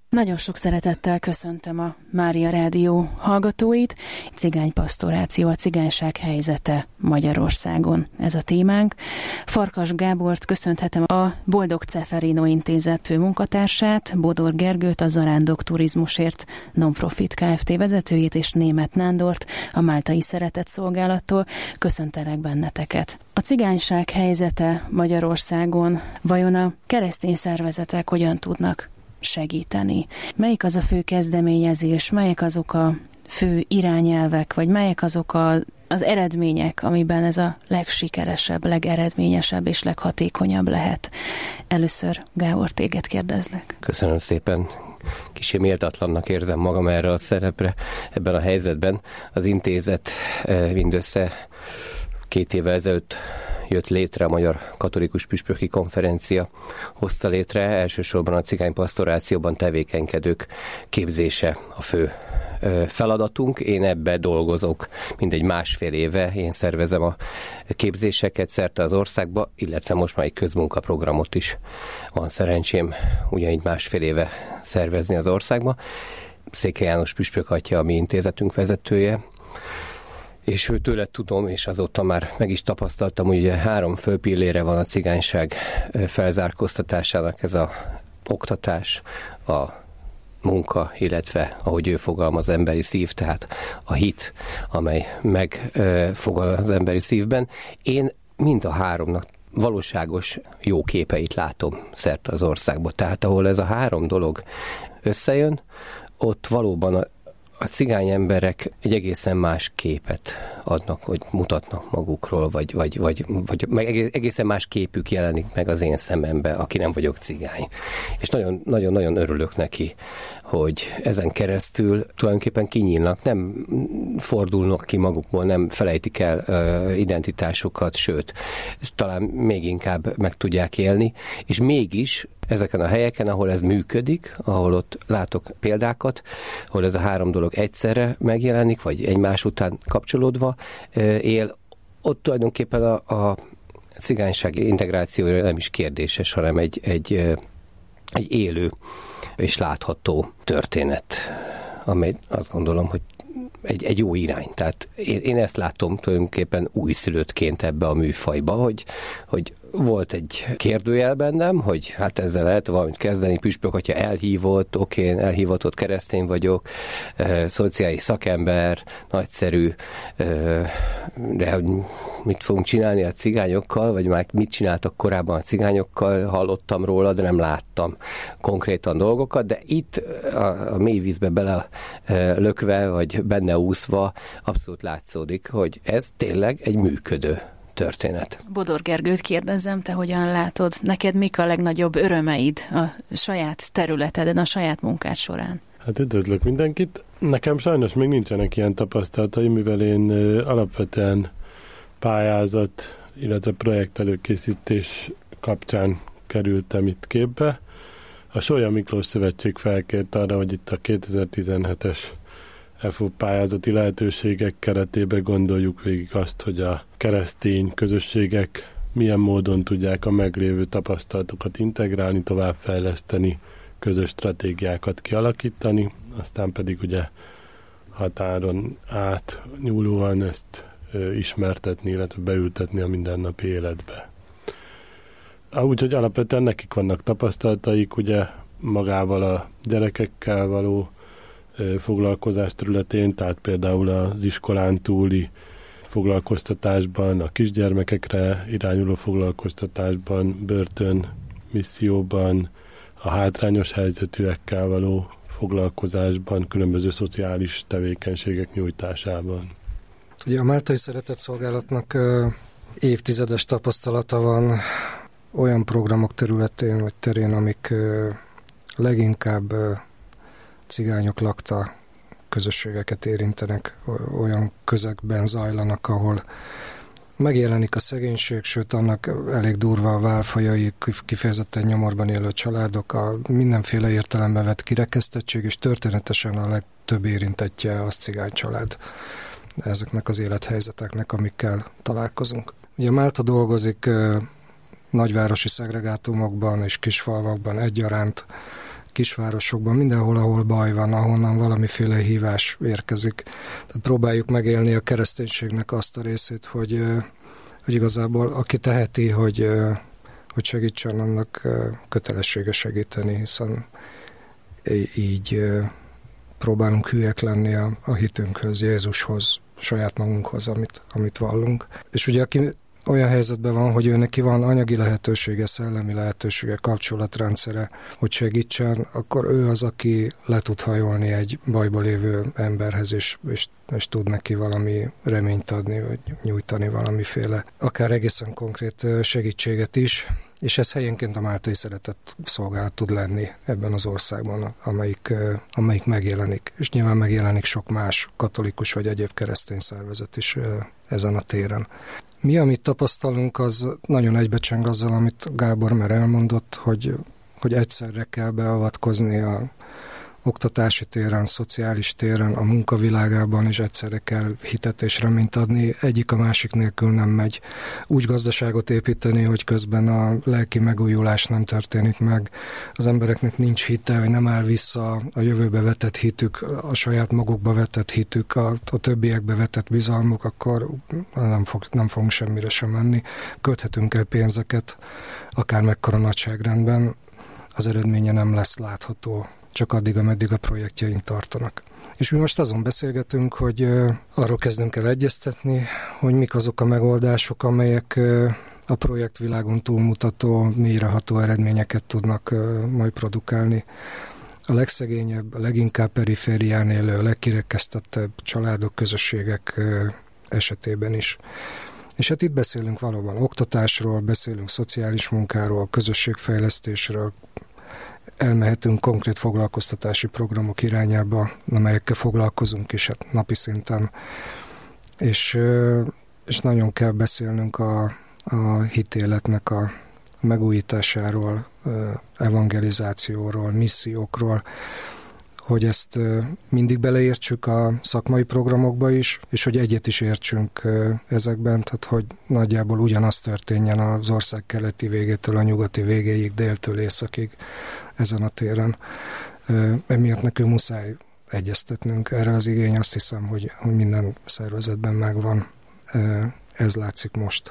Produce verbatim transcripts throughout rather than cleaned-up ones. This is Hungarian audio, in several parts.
Nagyon sok szeretettel köszöntöm a Mária Rádió hallgatóit. Cigánypastoráció, a cigányság helyzete Magyarországon. Ez a témánk. Farkas Gábort köszönhetem, a Boldog Ceferino Intézet főmunkatársát, Bodor Gergőt, a Zarándok Turizmusért Non-Profit Kft. Vezetőjét, és Németh Nándort, a Máltai Szeretett Szolgálattól. Köszöntelek benneteket. A cigányság helyzete Magyarországon, vajon a keresztény szervezetek hogyan tudnak segíteni? Melyik az a fő kezdeményezés, melyek azok a fő irányelvek, vagy melyek azok a, az eredmények, amiben ez a legsikeresebb, legeredményesebb és leghatékonyabb lehet? Először Gábor, téged kérdezlek. Köszönöm szépen. Kicsi méltatlannak érzem magam erre a szerepre ebben a helyzetben. Az intézet mindössze két évvel ezelőtt jött létre, a Magyar Katolikus Püspöki Konferencia hozta létre, elsősorban a cigánypastorációban tevékenykedők képzése a fő feladatunk. Én ebbe dolgozok mindegy másfél éve, én szervezem a képzéseket szerte az országba, illetve most már egy közmunkaprogramot is van szerencsém ugyanígy másfél éve szervezni az országba. Székely János püspök atya a mi intézetünk vezetője, és ő tőle tudom, és azóta már meg is tapasztaltam, hogy ugye három fő pillére van a cigányság felzárkóztatásának, ez a oktatás, a munka, illetve, ahogy ő fogalmaz, az emberi szív, tehát a hit, amely megfogal az emberi szívben. Én mind a háromnak valóságos jó képeit látom szerte az országba. Tehát ahol ez a három dolog összejön, ott valóban a A cigány emberek egy egészen más képet adnak, hogy mutatnak magukról, vagy, vagy, vagy, vagy meg egészen más képük jelenik meg az én szemembe, aki nem vagyok cigány. És nagyon-nagyon örülök neki, hogy ezen keresztül tulajdonképpen kinyílnak, nem fordulnak ki magukból, nem felejtik el uh, identitásukat, sőt, talán még inkább meg tudják élni, és mégis ezeken a helyeken, ahol ez működik, ahol ott látok példákat, ahol ez a három dolog egyszerre megjelenik, vagy egymás után kapcsolódva él, ott tulajdonképpen a, a cigányság integrációja nem is kérdéses, hanem egy, egy, egy élő és látható történet, amely azt gondolom, hogy egy, egy jó irány. Tehát én, én ezt látom tulajdonképpen újszülöttként ebbe a műfajba, hogy, hogy volt egy kérdőjel bennem, hogy hát ezzel lehet valamit kezdeni, püspök atya elhívott, oké, én elhivatott keresztény vagyok, e, szociális szakember, nagyszerű, e, de hogy mit fogunk csinálni a cigányokkal, vagy már mit csináltak korábban a cigányokkal, hallottam róla, de nem láttam konkrétan dolgokat, de itt a, a mély vízbe bele e, lökve, vagy benne úszva abszolút látszódik, hogy ez tényleg egy működő történet. Bodor Gergőt kérdezzem, te hogyan látod? Neked mik a legnagyobb örömeid a saját területeden, a saját munkád során? Hát üdvözlök mindenkit. Nekem sajnos még nincsenek ilyen tapasztalataim, mivel én alapvetően pályázat, illetve projekt előkészítés kapcsán kerültem itt képbe. A Sólyom Miklós Szövetség felkért arra, hogy itt a kétezer-tizenhetes e ef o pályázati lehetőségek keretében gondoljuk végig azt, hogy a keresztény közösségek milyen módon tudják a meglévő tapasztalatokat integrálni, továbbfejleszteni, közös stratégiákat kialakítani, aztán pedig ugye határon át nyúlóan ezt ö, ismertetni, illetve beültetni a mindennapi életbe. Úgyhogy alapvetően nekik vannak tapasztalataik, ugye magával a gyerekekkel való foglalkozás területén, tehát például az iskolán túli foglalkoztatásban, a kisgyermekekre irányuló foglalkoztatásban, börtön misszióban, a hátrányos helyzetűekkel való foglalkozásban, különböző szociális tevékenységek nyújtásában. Ugye a Máltai Szeretett Szolgálatnak ö, évtizedes tapasztalata van olyan programok területén, vagy terén, amik ö, leginkább ö, cigányok lakta közösségeket érintenek, olyan közegben zajlanak, ahol megjelenik a szegénység, sőt annak elég durva a válfajai, kifejezetten nyomorban élő családok, a mindenféle értelemben vett kirekesztettség, és történetesen a legtöbb érintettje az cigány család ezeknek az élethelyzeteknek, amikkel találkozunk. Ugye Málta dolgozik nagyvárosi szegregátumokban és kisfalvakban egyaránt, kisvárosokban, mindenhol, ahol baj van, ahonnan valamiféle hívás érkezik. Tehát próbáljuk megélni a kereszténységnek azt a részét, hogy, hogy igazából aki teheti, hogy, hogy segítsen, annak kötelessége segíteni, hiszen így próbálunk hülyek lenni a, a hitünkhöz, Jézushoz, saját magunkhoz, amit, amit vallunk. És ugye aki olyan helyzetben van, hogy ő neki van anyagi lehetősége, szellemi lehetősége, kapcsolatrendszere, hogy segítsen, akkor ő az, aki le tud hajolni egy bajba lévő emberhez, és, és, és tud neki valami reményt adni, vagy nyújtani valamiféle, akár egészen konkrét segítséget is, és ez helyenként a Máltai Szeretet Szolgálat tud lenni ebben az országban, amelyik, amelyik megjelenik. És nyilván megjelenik sok más katolikus vagy egyéb keresztény szervezet is ezen a téren. Mi, amit tapasztalunk, az nagyon egybecseng azzal, amit Gábor már elmondott, hogy, hogy egyszerre kell beavatkozni a oktatási téren, szociális téren, a munkavilágában, és egyszerre kell hitet és reményt adni. Egyik a másik nélkül nem megy. Úgy gazdaságot építeni, hogy közben a lelki megújulás nem történik meg. Az embereknek nincs hite, hogy nem áll vissza a jövőbe vetett hitük, a saját magukba vetett hitük, a, a többiekbe vetett bizalmuk, akkor nem, fog, nem fogunk semmire sem menni. Köthetünk el pénzeket, akár mekkora nagyságrendben, az eredménye nem lesz látható, csak addig, ameddig a projektjeink tartanak. És mi most azon beszélgetünk, hogy uh, arról kezdünk el egyeztetni, hogy mik azok a megoldások, amelyek uh, a projektvilágon túlmutató, mélyreható eredményeket tudnak uh, majd produkálni. A legszegényebb, a leginkább periférián élő, a legkirekesztettebb családok, közösségek uh, esetében is. És hát itt beszélünk valóban oktatásról, beszélünk szociális munkáról, közösségfejlesztésről, elmehetünk konkrét foglalkoztatási programok irányába, amelyekkel foglalkozunk is hát napi szinten. És, és nagyon kell beszélnünk a, a hitéletnek a megújításáról, evangelizációról, missziókról, hogy ezt mindig beleértsük a szakmai programokba is, és hogy egyet is értsünk ezekben, tehát hogy nagyjából ugyanaz történjen az ország keleti végétől a nyugati végéig, déltől északig ezen a téren. Emiatt nekünk muszáj egyeztetnünk. Erre az igény, azt hiszem, hogy minden szervezetben megvan. Ez látszik most.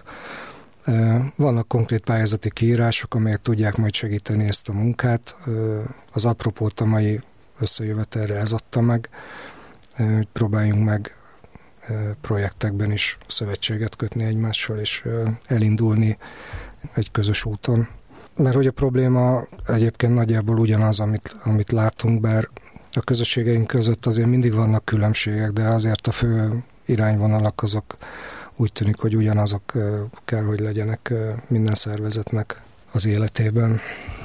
Vannak konkrét pályázati kiírások, amelyek tudják majd segíteni ezt a munkát. Az apropót a mai összejövetelre ez adta meg, hogy próbáljunk meg projektekben is szövetséget kötni egymással, és elindulni egy közös úton. Mert hogy a probléma egyébként nagyjából ugyanaz, amit, amit látunk, bár a közösségeink között azért mindig vannak különbségek, de azért a fő irányvonalak azok úgy tűnik, hogy ugyanazok kell, hogy legyenek minden szervezetnek az életében.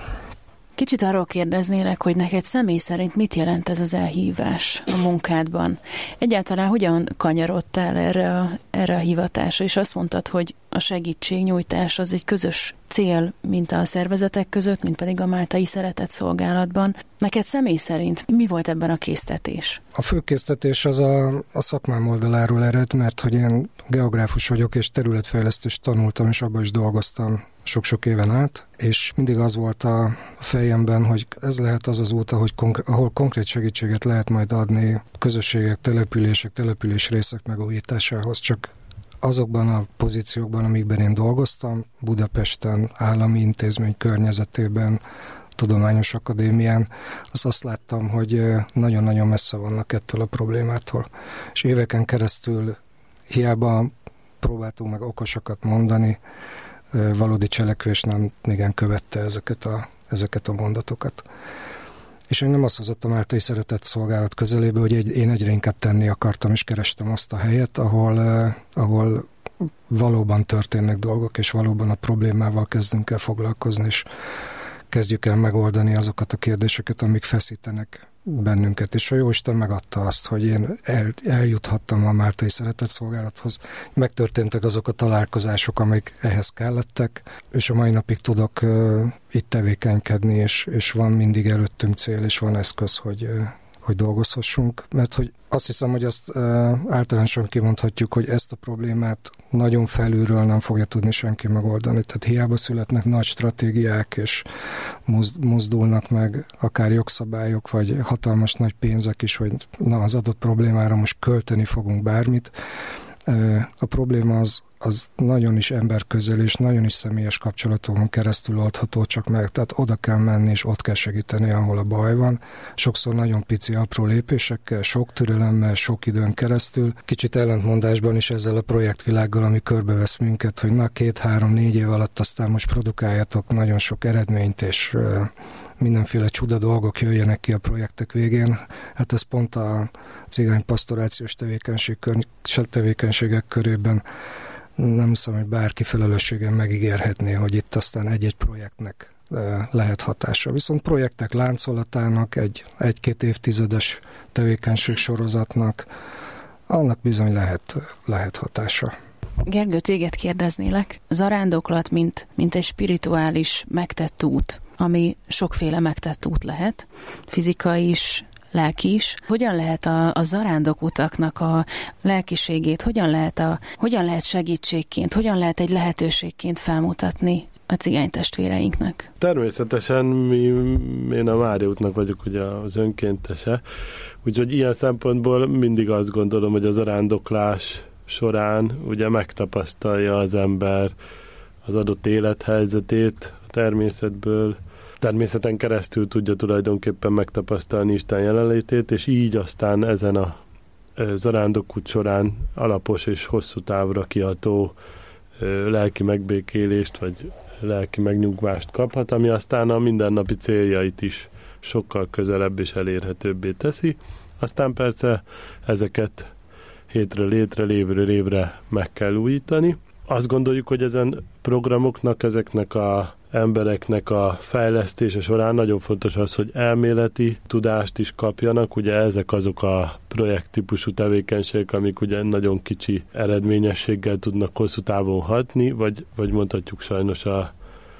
Kicsit arról kérdeznélek, hogy neked személy szerint mit jelent ez az elhívás a munkádban? Egyáltalán hogyan kanyarodtál erre a, erre a hivatásra, és azt mondtad, hogy a segítségnyújtás az egy közös cél, mint a szervezetek között, mint pedig a Máltai Szeretet Szolgálatban. Neked személy szerint mi volt ebben a késztetés? A fő késztetés az a, a szakmám oldaláról ered, mert hogy én geográfus vagyok, és területfejlesztést tanultam, és abban is dolgoztam sok-sok éven át, és mindig az volt a fejemben, hogy ez lehet az az út, ahogy konkr- ahol konkrét segítséget lehet majd adni közösségek, települések, településrészek megújításához, csak azokban a pozíciókban, amikben én dolgoztam, Budapesten, állami intézmény környezetében, tudományos akadémián, az azt láttam, hogy nagyon-nagyon messze vannak ettől a problémától. És éveken keresztül hiába próbáltunk meg okosakat mondani, valódi cselekvés nem igen követte ezeket a, ezeket a mondatokat. És engem azt hozott a Máltai Szeretet Szolgálat közelébe, hogy egy, én egyre inkább tenni akartam, és kerestem azt a helyet, ahol, eh, ahol valóban történnek dolgok, és valóban a problémával kezdünk el foglalkozni, és kezdjük el megoldani azokat a kérdéseket, amik feszítenek bennünket. És a Jóisten megadta azt, hogy én el, eljuthattam a Máltai Szeretet Szolgálathoz. Megtörténtek azok a találkozások, amik ehhez kellettek, és a mai napig tudok uh, itt tevékenykedni, és, és van mindig előttünk cél, és van eszköz, hogy, uh, hogy dolgozhassunk, mert hogy azt hiszem, hogy azt általánosan kimondhatjuk, hogy ezt a problémát nagyon felülről nem fogja tudni senki megoldani. Tehát hiába születnek nagy stratégiák, és mozdulnak meg akár jogszabályok, vagy hatalmas nagy pénzek is, hogy na, az adott problémára most költeni fogunk bármit. A probléma az, az nagyon is emberközeli, és nagyon is személyes kapcsolatokon keresztül oldható csak meg. Tehát oda kell menni, és ott kell segíteni, ahol a baj van. Sokszor nagyon pici, apró lépésekkel, sok türelemmel, sok időn keresztül. Kicsit ellentmondásban is ezzel a projektvilággal, ami körbevesz minket, hogy na, két-három-négy év alatt aztán most produkáljatok nagyon sok eredményt, és mindenféle csuda dolgok jöjjenek ki a projektek végén. Hát ez pont a cigány pastorációs tevékenység, tevékenységek körében nem hiszem, hogy bárki felelősségen megígérhetné, hogy itt aztán egy-egy projektnek lehet hatása. Viszont projektek láncolatának, egy, egy-két évtizedes tevékenység sorozatnak, annak bizony lehet, lehet hatása. Gergő, téged kérdeznélek. Zarándoklat, mint, mint egy spirituális megtett út, ami sokféle megtett út lehet, fizikai is, lelki is. Hogyan lehet a, a zarándokutaknak a lelkiségét, hogyan lehet, a, hogyan lehet segítségként, hogyan lehet egy lehetőségként felmutatni a cigány testvéreinknek? Természetesen mi, én a Mária útnak vagyok ugye az önkéntese, úgyhogy ilyen szempontból mindig azt gondolom, hogy a zarándoklás során ugye megtapasztalja az ember az adott élethelyzetét a természetből, természeten keresztül tudja tulajdonképpen megtapasztalni Isten jelenlétét, és így aztán ezen a zarándokút során alapos és hosszú távra kiható lelki megbékélést, vagy lelki megnyugvást kaphat, ami aztán a mindennapi céljait is sokkal közelebb és elérhetőbbé teszi. Aztán persze ezeket hétről létre, lévről évre meg kell újítani. Azt gondoljuk, hogy ezen programoknak, ezeknek a embereknek a fejlesztése során nagyon fontos az, hogy elméleti tudást is kapjanak. Ugye ezek azok a projekttípusú tevékenységek, amik ugye nagyon kicsi eredményességgel tudnak hosszú távon hatni, vagy, vagy mondhatjuk sajnos a,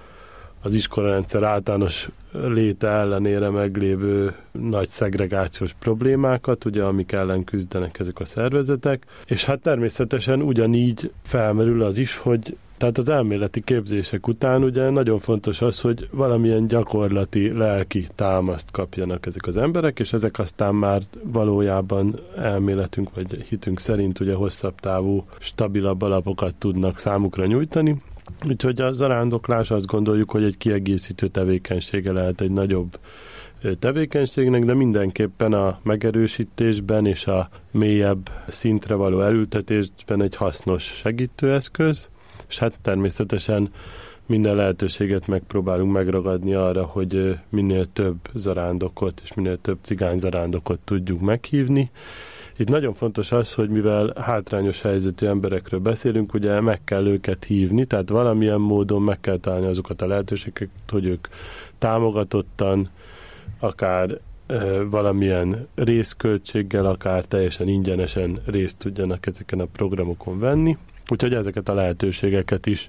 az iskolarendszer általános léte ellenére meglévő nagy szegregációs problémákat, ugye, amik ellen küzdenek ezek a szervezetek. És hát természetesen ugyanígy felmerül az is, hogy tehát az elméleti képzések után ugye nagyon fontos az, hogy valamilyen gyakorlati, lelki támaszt kapjanak ezek az emberek, és ezek aztán már valójában elméletünk vagy hitünk szerint ugye hosszabb távú, stabilabb alapokat tudnak számukra nyújtani. Úgyhogy a zarándoklás azt gondoljuk, hogy egy kiegészítő tevékenysége lehet egy nagyobb tevékenységnek, de mindenképpen a megerősítésben és a mélyebb szintre való elültetésben egy hasznos segítőeszköz, és hát természetesen minden lehetőséget megpróbálunk megragadni arra, hogy minél több zarándokot és minél több cigány zarándokot tudjuk meghívni. Itt nagyon fontos az, hogy mivel hátrányos helyzetű emberekről beszélünk, ugye meg kell őket hívni, tehát valamilyen módon meg kell találni azokat a lehetőségeket, hogy ők támogatottan, akár e, valamilyen részköltséggel, akár teljesen ingyenesen részt tudjanak ezeken a programokon venni. Úgyhogy ezeket a lehetőségeket is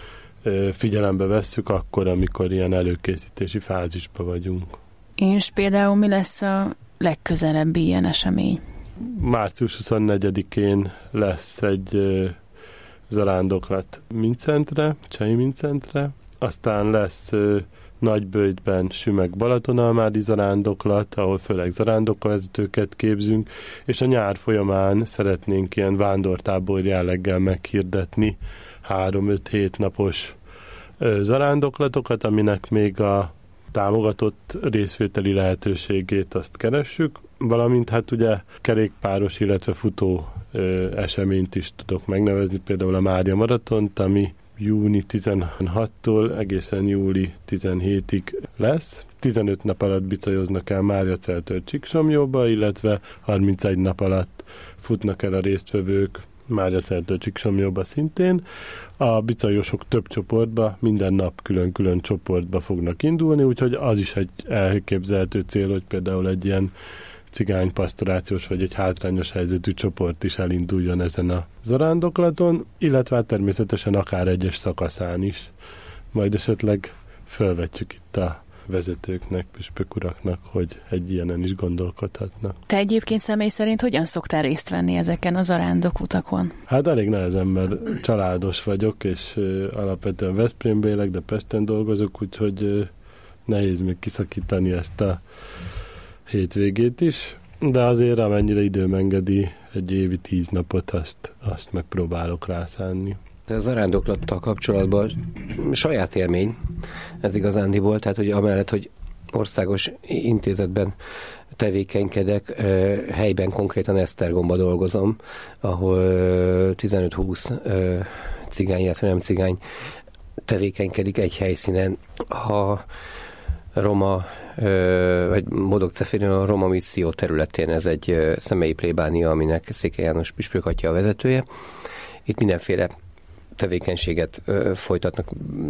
e, figyelembe vesszük akkor, amikor ilyen előkészítési fázisban vagyunk. És például mi lesz a legközelebbi ilyen esemény? március huszonnegyedikén lesz egy uh, zarándoklat Mincentre, Csei Mincentre, aztán lesz uh, Nagyböjtben Sümeg-Balatonalmádi zarándoklat, ahol főleg zarándokvezetőket képzünk, és a nyár folyamán szeretnénk ilyen vándortábor jelleggel meghirdetni három-öt-hét napos uh, zarándoklatokat, aminek még a támogatott részvételi lehetőségét azt keressük, valamint hát ugye kerékpáros, illetve futó ö, eseményt is tudok megnevezni, például a Mária maratont, ami júni tizenhattól egészen júli tizenhétig lesz. tizenöt nap alatt bicajoznak el Máriaceltől Csíksomjóba, illetve harmincegy nap alatt futnak el a résztvevők Máriaceltől Csíksomjóba szintén. A bicajosok több csoportba, minden nap külön-külön csoportba fognak indulni, úgyhogy az is egy elképzelhető cél, hogy például egy ilyen cigány pastorációs vagy egy hátrányos helyzetű csoport is elinduljon ezen a zarándoklaton, illetve hát természetesen akár egyes szakaszán is. Majd esetleg felvetjük itt a vezetőknek, püspökuraknak, hogy egy ilyenen is gondolkodhatnak. Te egyébként személy szerint hogyan szoktál részt venni ezeken a zarándokutakon? Hát elég nehezen, mert családos vagyok, és alapvetően Veszprémbe élek, de Pesten dolgozok, úgyhogy nehéz még kiszakítani ezt a hétvégét is, de azért amennyire időm engedi, egy évi tíz napot azt, azt megpróbálok rászánni. De a zarándoklattal kapcsolatban saját élmény ez igazándiból, tehát hogy amellett, hogy országos intézetben tevékenykedek, helyben konkrétan Esztergomba dolgozom, ahol tizenöt-húsz cigány, illetve nem cigány tevékenykedik egy helyszínen. A roma, vagy Bodog-Ceferin a roma misszió területén, ez egy személyi plébánia, aminek Székely János püspök atya a vezetője. Itt mindenféle tevékenységet ö, folytatnak,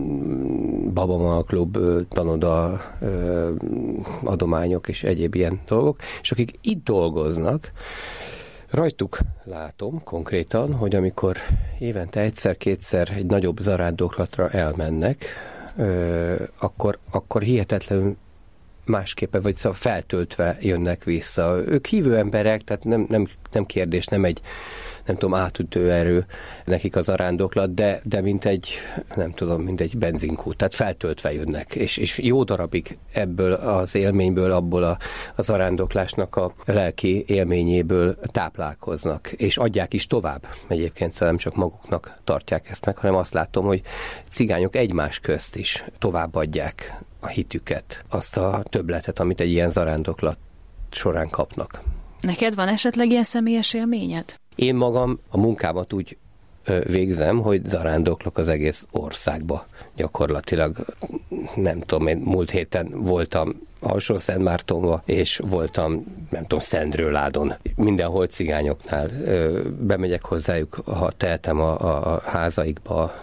Babama klub, ö, tanoda, ö, adományok és egyéb ilyen dolgok, és akik itt dolgoznak, rajtuk látom konkrétan, hogy amikor évente egyszer-kétszer egy nagyobb zarándoklatra elmennek, ö, akkor, akkor hihetetlenül másképpen, vagy szóval feltöltve jönnek vissza. Ők hívő emberek, tehát nem, nem, nem kérdés, nem egy nem tudom, átütő erő nekik az zarándoklat, de, de mint egy, nem tudom, mint egy benzinkút, tehát feltöltve jönnek, és, és jó darabig ebből az élményből, abból a, a zarándoklásnak a lelki élményéből táplálkoznak, és adják is tovább. Egyébként szóval nem csak maguknak tartják ezt meg, hanem azt látom, hogy cigányok egymás közt is továbbadják a hitüket, azt a többletet, amit egy ilyen zarándoklat során kapnak. Neked van esetleg ilyen személyes élményed? Én magam a munkámat úgy végzem, hogy zarándoklok az egész országba. Gyakorlatilag, nem tudom, én múlt héten voltam Alsó-Szentmártonba, és voltam, nem tudom, Szendrőládon. Mindenhol cigányoknál. Bemegyek hozzájuk, ha tehetem a, a házaikba,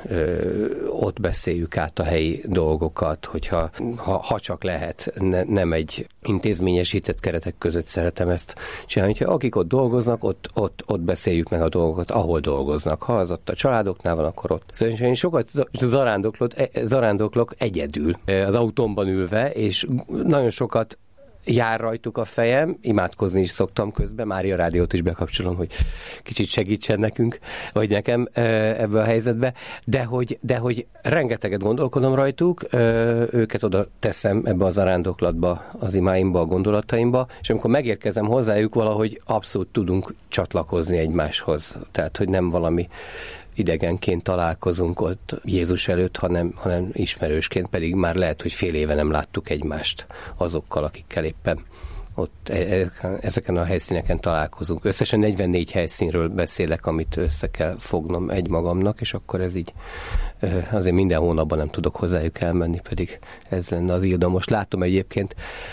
ott beszéljük át a helyi dolgokat, hogyha ha, ha csak lehet, ne, nem egy intézményesített keretek között szeretem ezt csinálni. Hogyha akik ott dolgoznak, ott, ott, ott beszéljük meg a dolgokat, ahol dolgoznak. Ha az ott a családoknál van, akkor ott. Szóval én sokat zarándoklok, zarándoklok egyedül, az autómban ülve, és nagyon sokat jár rajtuk a fejem, imádkozni is szoktam közben, Mária Rádiót is bekapcsolom, hogy kicsit segítsen nekünk, vagy nekem ebbe a helyzetbe, de hogy, de hogy rengeteget gondolkodom rajtuk, őket oda teszem ebbe a zarándoklatba, az imáimba, a gondolataimba, és amikor megérkezem hozzájuk, valahogy abszolút tudunk csatlakozni egymáshoz. Tehát, hogy nem valami idegenként találkozunk ott Jézus előtt, hanem, hanem ismerősként, pedig már lehet, hogy fél éve nem láttuk egymást azokkal, akikkel éppen ott ezeken a helyszíneken találkozunk. Összesen negyvennégy helyszínről beszélek, amit össze kell fognom egymagamnak, és akkor ez így azért minden hónapban nem tudok hozzájuk elmenni, pedig ez lenne az ilda. Most látom egyébként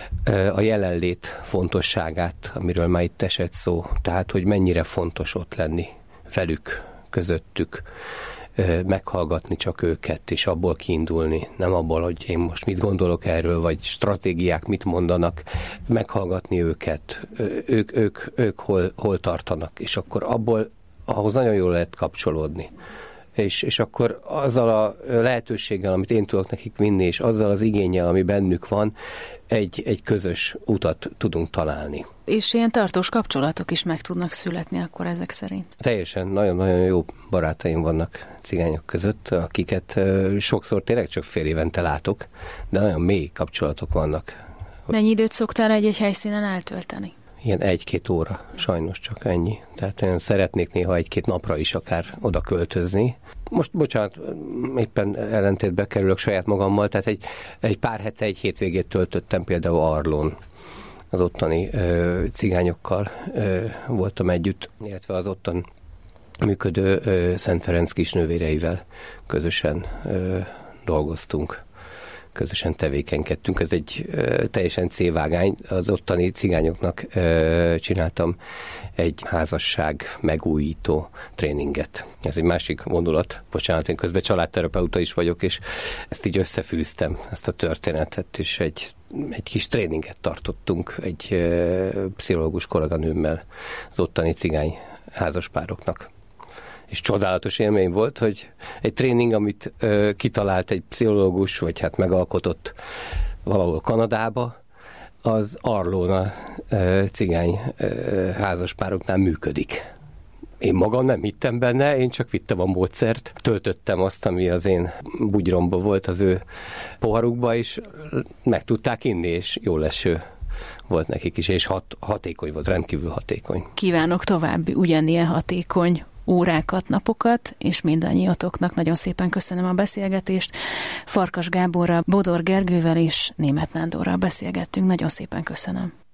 a jelenlét fontosságát, amiről már itt esett szó, tehát, hogy mennyire fontos ott lenni velük, közöttük, meghallgatni csak őket, és abból kiindulni, nem abból, hogy én most mit gondolok erről, vagy stratégiák mit mondanak, meghallgatni őket, ők, ők, ők hol, hol tartanak, és akkor abból ahhoz nagyon jól lehet kapcsolódni. És, és akkor azzal a lehetőséggel, amit én tudok nekik vinni, és azzal az igénnyel, ami bennük van, egy, egy közös utat tudunk találni. És ilyen tartós kapcsolatok is meg tudnak születni akkor ezek szerint? Teljesen, nagyon-nagyon jó barátaim vannak cigányok között, akiket sokszor tényleg csak fél évente látok, de nagyon mély kapcsolatok vannak. Mennyi időt szoktál egy-egy helyszínen eltölteni? Ilyen egy-két óra, sajnos csak ennyi. Tehát én szeretnék néha egy-két napra is akár oda költözni. Most, bocsánat, éppen ellentétbe kerülök saját magammal, tehát egy, egy pár hete, egy hétvégét töltöttem például Arlón. Az ottani ö, cigányokkal ö, voltam együtt, illetve az ottan működő ö, Szent Ferenc kisnővéreivel közösen ö, dolgoztunk. Közösen tevékenykedtünk. Ez egy ö, teljesen célvágány. Az ottani cigányoknak ö, csináltam egy házasság megújító tréninget. Ez egy másik vonulat. Bocsánat, én közben családterapeuta is vagyok, és ezt így összefűztem, ezt a történetet, és egy, egy kis tréninget tartottunk egy ö, pszichológus kolléganőmmel az ottani cigány házaspároknak. És csodálatos élmény volt, hogy egy tréning, amit ö, kitalált egy pszichológus, vagy hát megalkotott valahol Kanadába, az Arlóna cigány házaspároknál működik. Én magam nem hittem benne, én csak vittem a módszert, töltöttem azt, ami az én bugyromba volt az ő poharukba, és meg tudták inni, és jó leső volt nekik is, és hat, hatékony volt, rendkívül hatékony. Kívánok további ugyanilyen hatékony órákat, napokat, és mindannyiatoknak nagyon szépen köszönöm a beszélgetést. Farkas Gáborral, Bodor Gergővel és Németh Nándorral beszélgettünk. Nagyon szépen köszönöm.